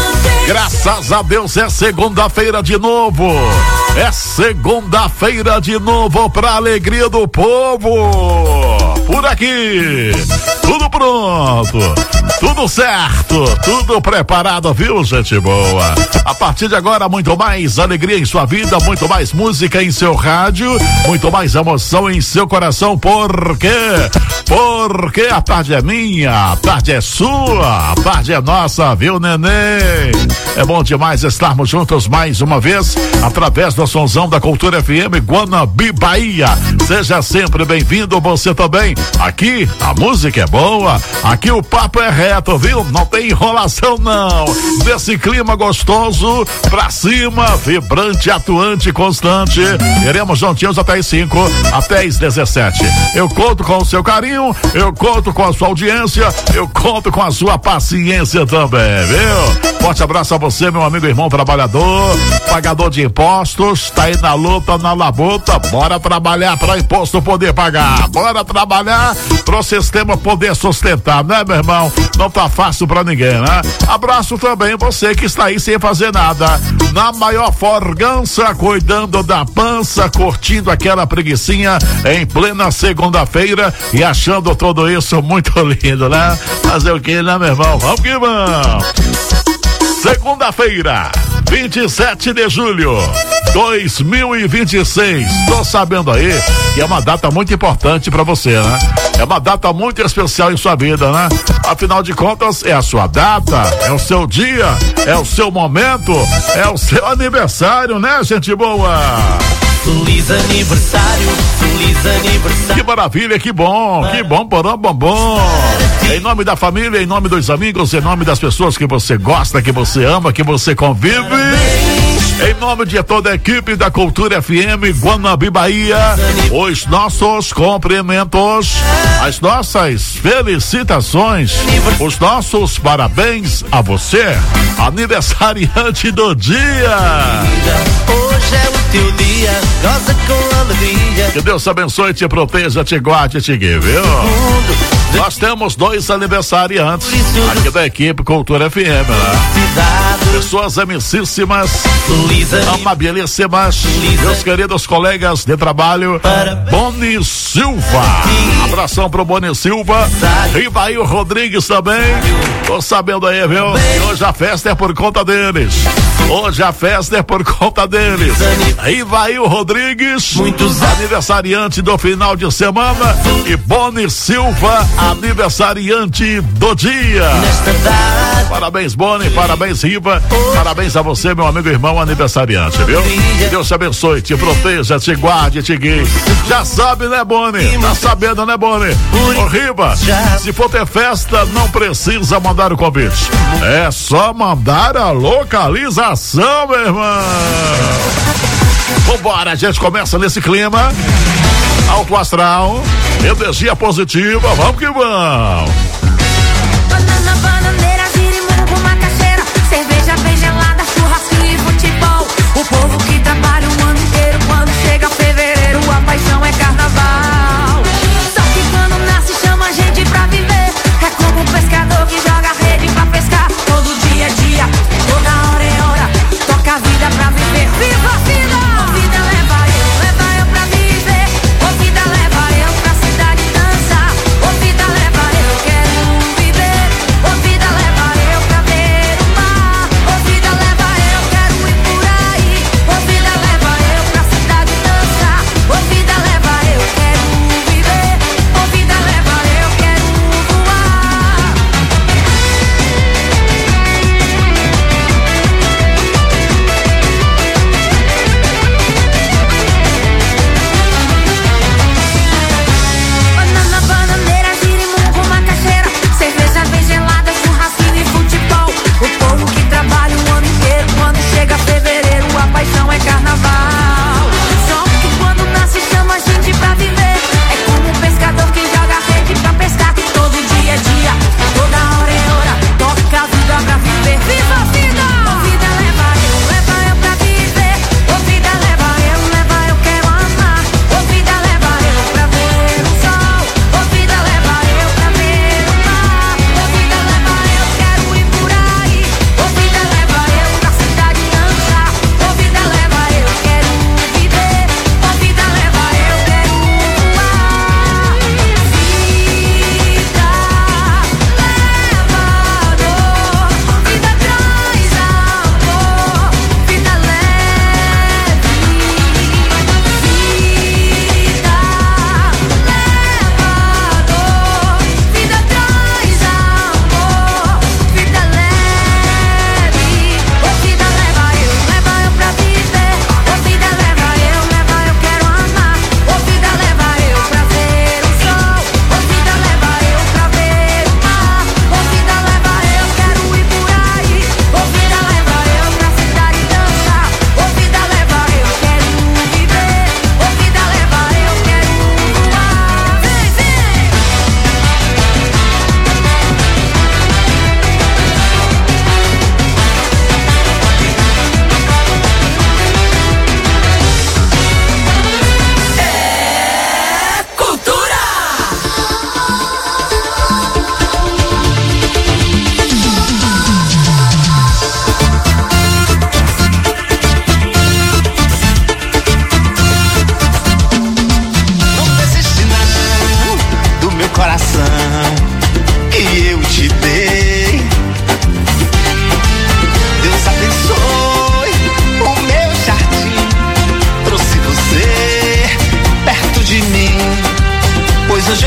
Graças a Deus é segunda-feira de novo. É segunda-feira de novo pra alegria do povo. Por aqui, tudo pronto, tudo certo, tudo preparado, viu, gente boa? A partir de agora, muito mais alegria em sua vida, muito mais música em seu rádio, muito mais emoção em seu coração. Por quê? Porque a tarde é minha, a tarde é sua, a tarde é nossa, viu, neném? É bom demais estarmos juntos mais uma vez, através do sonzão da Cultura F M Guanabi, Bahia. Seja sempre bem-vindo, você também. Aqui a música é boa, aqui o papo é reto, viu? Não tem enrolação não. Desse clima gostoso, pra cima, vibrante, atuante, constante. Iremos juntinhos até as cinco, até as dezessete. Eu conto com o seu carinho, eu conto com a sua audiência, eu conto com a sua paciência também, viu? Forte abraço a você, meu amigo, irmão trabalhador, pagador de impostos, tá aí na luta, na labuta. Bora trabalhar para imposto poder pagar, bora trabalhar pro sistema poder sustentar, né, meu irmão? Não tá fácil pra ninguém, né? Abraço também você que está aí sem fazer nada, na maior forgança, cuidando da pança, curtindo aquela preguicinha em plena segunda-feira e achando tudo isso muito lindo, né? Fazer o que, né, meu irmão? Vamos que vamos! Segunda-feira, vinte e sete de julho, dois mil e vinte e seis. Tô sabendo aí que é uma data muito importante pra você, né? É uma data muito especial em sua vida, né? Afinal de contas, é a sua data, é o seu dia, é o seu momento, é o seu aniversário, né, gente boa? Feliz aniversário, feliz aniversário. Que maravilha, que bom, que bom, porão, bom, bom. Em nome da família, em nome dos amigos, em nome das pessoas que você gosta, que você ama, que você convive. Em nome de toda a equipe da Cultura F M Guanabi, Bahia, os nossos cumprimentos, as nossas felicitações, os nossos parabéns a você, aniversariante do dia. Hoje é o teu dia, goza com alegria. Que Deus te abençoe, te proteja, te guarde, te guie, viu? Nós temos dois aniversariantes aqui da equipe Cultura F M, né? Pessoas amicíssimas, amabilíssimas, meus queridos colegas de trabalho, Boni Silva. Abração pro Boni Silva. Rivail Rodrigues também. Tô sabendo aí, viu? E hoje a festa é por conta deles. Hoje a festa é por conta deles. Rivail Rodrigues, aniversariante do final de semana, e Boni Silva, aniversariante do dia. Parabéns, Boni, parabéns, Riva, parabéns a você, meu amigo, irmão aniversariante, viu? Que Deus te abençoe, te proteja, te guarde, te guie. Já sabe, né, Boni? Tá sabendo, né, Boni? Ô, Riva, se for ter festa, não precisa mandar o convite. É só mandar a localização, meu irmão. Vambora, a gente começa nesse clima alto astral, energia positiva, vamos que vamos. Banana, bananeira, girimum com macaxeira, cerveja bem gelada, churrasquinho e futebol. O povo que trabalha o ano inteiro, quando chega fevereiro, a paixão é carnaval. Só que quando nasce chama a gente pra viver, é como um pescador que joga rede pra pescar. Todo dia é dia, toda hora é hora, toca a vida pra viver. Viva a vida! A vida leva eu, leva eu pra viver. A vida leva eu pra cidade dançar. A vida leva eu, quero viver. A vida leva eu pra ver o mar. A vida leva eu, quero ir por aí. A vida leva eu,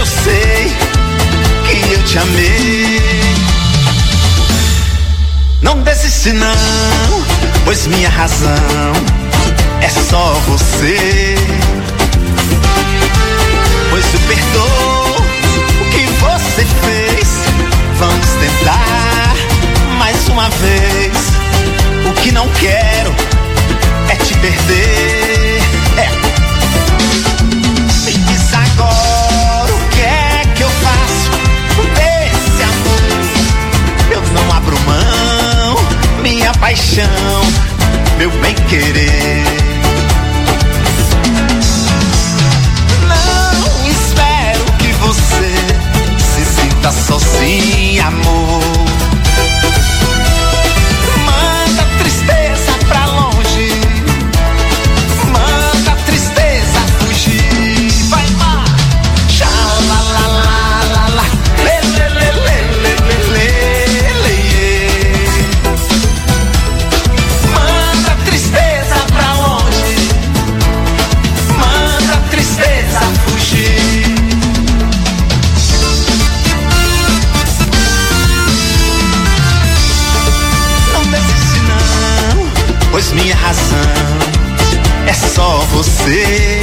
eu sei que eu te amei. Não desiste não, pois minha razão é só você. Pois eu perdoo o que você fez. Vamos tentar mais uma vez. O que não quero é te perder. É. Me diz agora o que é que eu faço desse amor. Eu não abro mão, minha paixão, meu bem querer. Não espero que você se sinta sozinha, amor. Manda a tristeza pra longe, manda a tristeza fugir. Vai lá, xa la la la la la, le le le le le le le le. Manda a tristeza pra longe, manda a tristeza fugir. Pois minha razão é só você.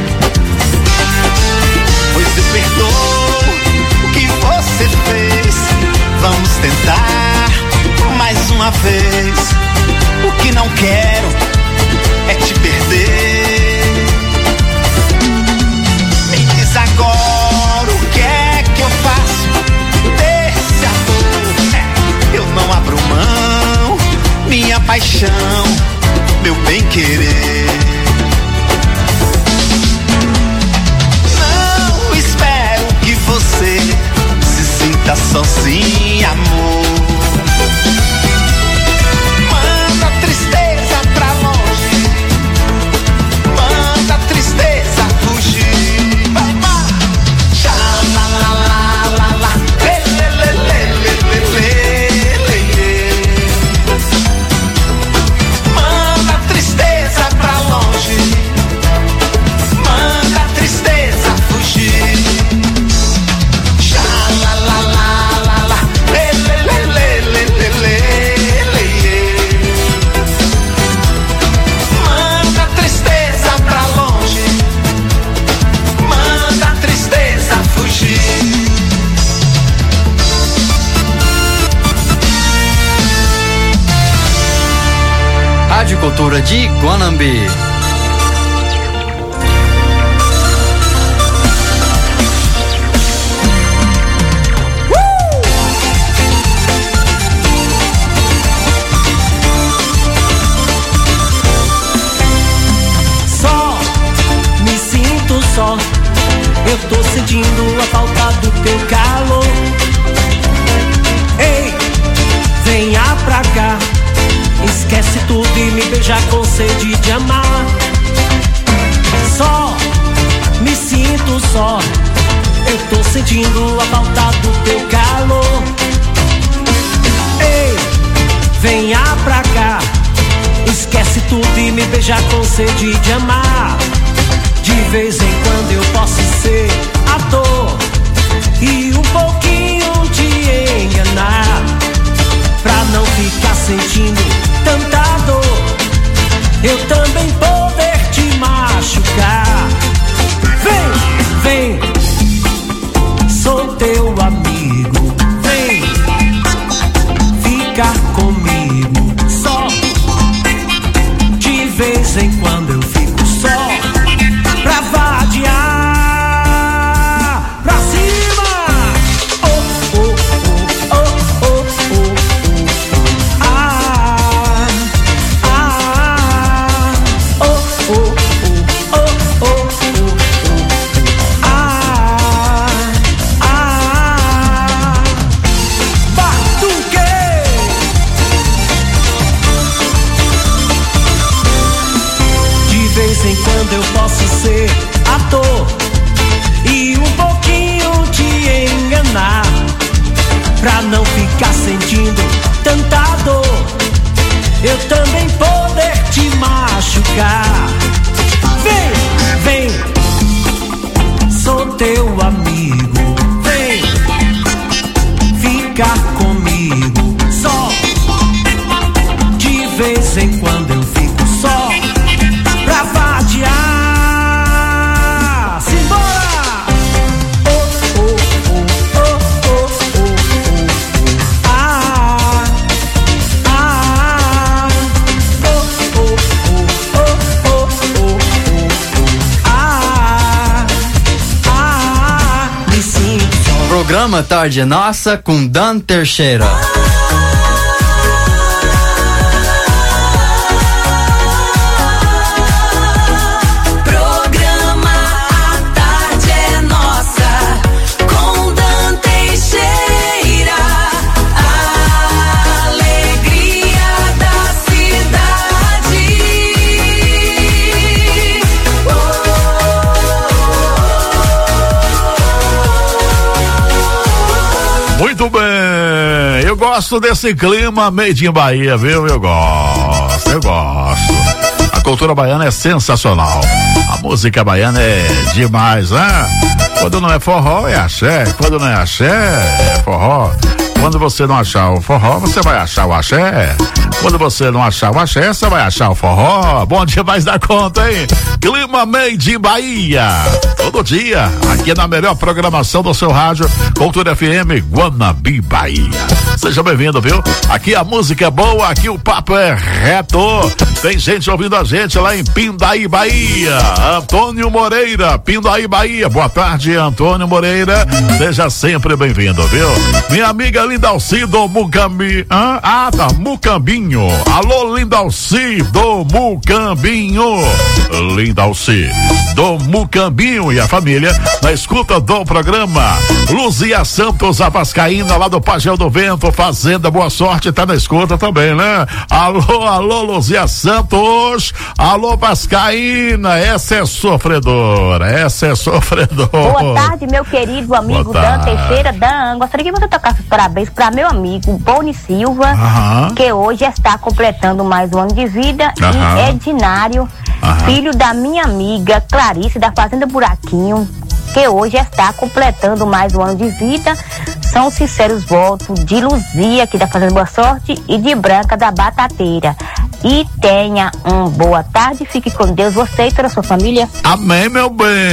Pois eu perdoo o que você fez. Vamos tentar mais uma vez. O que não quero é te perder. Me diz agora o que é que eu faço desse amor. É, eu não abro mão, minha paixão, meu bem querer. Não espero que você se sinta sozinha, amor. Manda a tristeza pra longe, manda a tristeza fugir. Vai lá, xa la la la la la, le le le le le le le. Rádio Cultura de Guanambi. Só me sinto só. Eu tô sentindo a falta do teu calor. Ei, venha pra cá. Esquece tudo e me beija com sede de amar. Só me sinto só. Eu tô sentindo a falta do teu calor. Ei, venha pra cá. Esquece tudo e me beija com sede de amar. De vez em quando eu posso ser a dor e um pouquinho te enganar, pra não ficar sentindo tanta dor, eu também poder te machucar. Vem, vem, sou teu amigo. Vem, ficar comigo. Só de vez em quando eu fico só, pra vadiar. Programa Tarde é Nossa com Dan Teixeira. Muito bem, eu gosto desse clima made in Bahia, viu? Eu gosto, eu gosto. A cultura baiana é sensacional. A música baiana é demais, né? Quando não é forró, é axé. Quando não é axé, é forró. Quando você não achar o forró, você vai achar o axé. Quando você não achar o axé, você vai achar o forró. Bom demais da conta, hein? Clima Made in Bahia. Todo dia, aqui na melhor programação do seu rádio, Cultura F M Guanabi, Bahia. Seja bem-vindo, viu? Aqui a música é boa, aqui o papo é reto. Tem gente ouvindo a gente lá em Pindaí, Bahia. Antônio Moreira, Pindaí, Bahia. Boa tarde, Antônio Moreira. Seja sempre bem-vindo, viu? Minha amiga Lindalci do Mucambi. Ah, ah, tá, Mucambinho. Alô, Lindalci do Mucambinho. Lindalci do Mucambinho e a família na escuta do programa. Luzia Santos, a vascaína lá do Pajéu do Vento, Fazenda Boa Sorte, tá na escuta também, né? Alô, alô, Luzia Santos. Alô, vascaína, essa é sofredora, essa é sofredora. Boa tarde, meu querido amigo Dan Teixeira. Dan, gostaria que você tocasse os parabéns para meu amigo Boni Silva, Aham. que hoje está completando mais um ano de vida, Aham. e Edinário, Aham. filho da minha amiga Clarice, da Fazenda Buraquinho, que hoje está completando mais um ano de vida. São sinceros votos de Luzia, aqui da Fazenda Boa Sorte, e de Branca, da Batateira. E tenha uma boa tarde, fique com Deus, você e toda a sua família. Amém, meu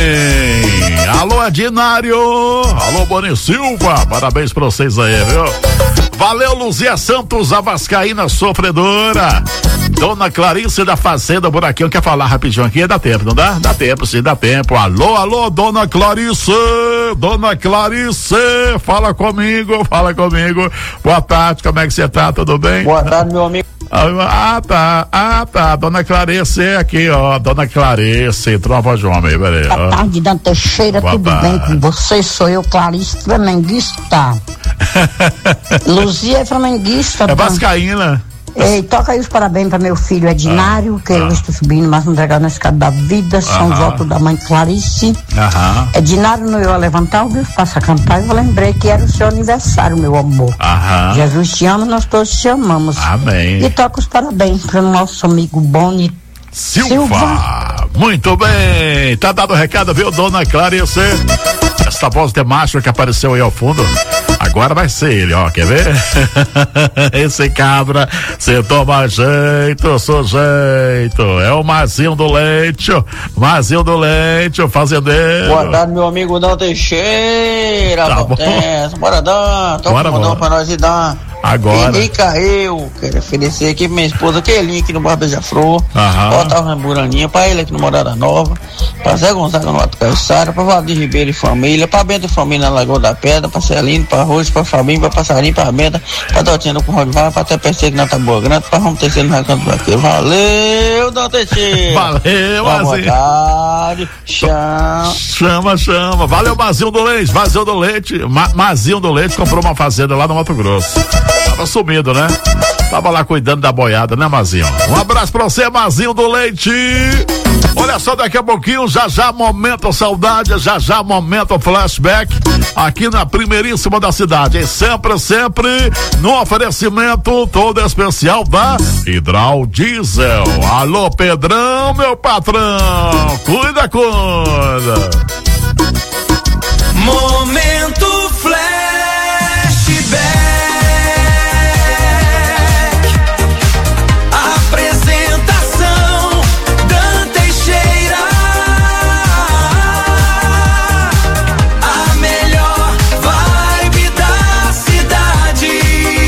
bem. Alô, Edinário. Alô, Boni Silva. Parabéns pra vocês aí, viu? Valeu, Luzia Santos, a vascaína sofredora. Dona Clarice da Fazenda Buraquinho, quer falar rapidinho aqui? Dá tempo, não dá? Dá tempo, sim, dá tempo. Alô, alô, Dona Clarice. Dona Clarice, fala comigo, fala comigo. Boa tarde, como é que você tá? Tudo bem? Boa tarde, meu amigo. Ah, tá, ah, tá, Dona Clarice é aqui, ó, Dona Clarice, entrou a voz de homem, peraí. Boa tarde, Dan Teixeira, Boa tudo tarde. bem com você? Sou eu, Clarice, flamenguista. Luzia é flamenguista. É vascaína. Ei, toca aí os parabéns para meu filho Edinário, ah, que ah. eu estou subindo mais um degrau na escada da vida. São Aham. votos da mãe Clarice. Aham. Edinário não ia levantar, o Deus passa a cantar. Eu lembrei que era o seu aniversário, meu amor. Aham. Jesus te ama, nós todos te amamos. Amém. E toca os parabéns para o nosso amigo Boni Silva. Silva. Muito bem, tá dado o recado, viu, Dona Clarice? Esta voz de macho que apareceu aí ao fundo, agora vai ser ele, ó, quer ver? Esse cabra, cê toma jeito, sujeito, é o Mazinho do Leite, Mazinho do Leite, o fazendeiro. Boa tarde, meu amigo Dan Teixeira. Tá bom. Potência. Bora, Dan. Toca Bora, um modão bora. pra nós e Dan. Agora. Indica eu. Quero oferecer aqui pra minha esposa Kelinha, aqui no Bar Beija-Flor. Aham. Pra Otávio Buraninha, pra ele aqui no Morada Nova. Pra Zé Gonzaga no Alto Caixara, pra Valdir Ribeiro e família, pra Bento e família na Lagoa da Pedra, pra Celino, pra Rosa, pra Fabinho, pra Passarinho, pra Benta, pra Dotinha com o Rodivar, pra até Perseguir na Taboa Grande, pra Ramo Terceiro no Recanto do Vaqueiro. Valeu, Dan Teixeira. Valeu, Boa Mazinho. tarde. Chama. Chama, chama. Valeu, Mazinho do Leite. Mazinho do Leite. Ma, Mazinho do Leite comprou uma fazenda lá no Mato Grosso. Tava sumido, né? Tava lá cuidando da boiada, né, Mazinho? Um abraço pra você, Mazinho do Leite. Olha só, daqui a pouquinho, já já momento saudade, já já momento flashback, aqui na primeiríssima da cidade. E sempre, sempre, no oferecimento todo especial da Hidral Diesel. Alô, Pedrão, meu patrão. Cuida, cuida. Momento flashback. Apresentação Dan Teixeira. A melhor vibe da cidade.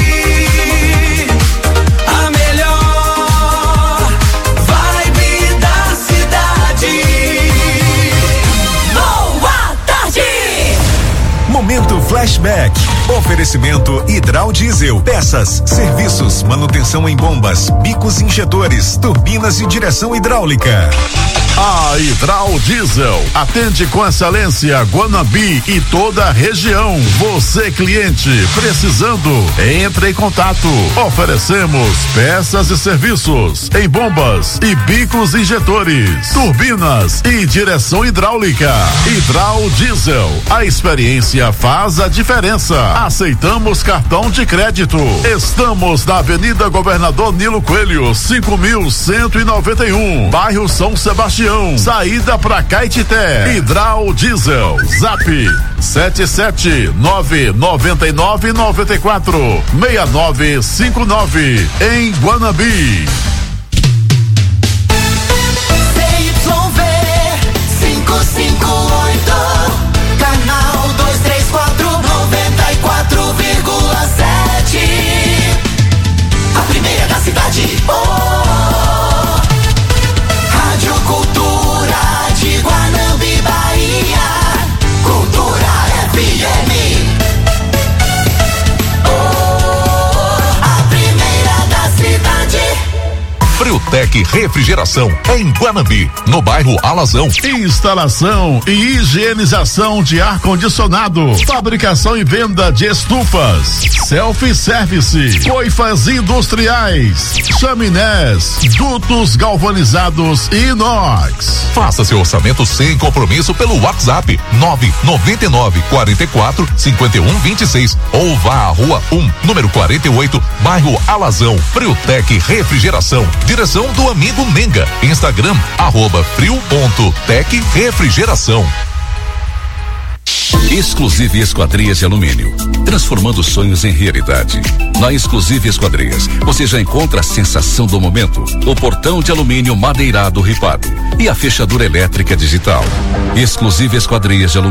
A melhor vibe da cidade. cashback. Oferecimento Hidral Diesel, peças, serviços, manutenção em bombas, bicos injetores, turbinas e direção hidráulica. A Hidral Diesel atende com excelência Guanambi e toda a região. Você cliente precisando, entre em contato. Oferecemos peças e serviços em bombas e bicos injetores, turbinas e direção hidráulica. Hidral Diesel, a experiência faz a diferença. Aceitamos cartão de crédito. Estamos na Avenida Governador Nilo Coelho, cinco mil cento e noventa e um, bairro São Sebastião. Saída pra Caetité. Hidral Diesel. Zap sete sete nove nove nove nove quatro seis nove cinco nove em Guanambi. C Y V cinco cinco oito, canal dois três quatro, noventa e quatro vírgula sete. A primeira da cidade. Oh, Rádio Cultura de Guanambi, Bahia. Cultura F M. Oh, a primeira da cidade. Friutec Refrigeração em Guanambi, no bairro Alazão. Instalação e higienização de ar-condicionado, fabricação e venda de estufas, self-service, coifas industriais, chaminés, dutos galvanizados e inox. Faça seu orçamento sem compromisso pelo WhatsApp nove nove nove quatro quatro cinco um dois seis ou vá à Rua um, número quarenta e oito, bairro Alazão. Friutec Refrigeração. Direção do amigo Menga. Instagram, arroba frio ponto tec refrigeração. Exclusive Esquadrias de Alumínio, transformando sonhos em realidade. Na Exclusive Esquadrias, você já encontra a sensação do momento, o portão de alumínio madeirado ripado e a fechadura elétrica digital. Exclusive Esquadrias de Alumínio.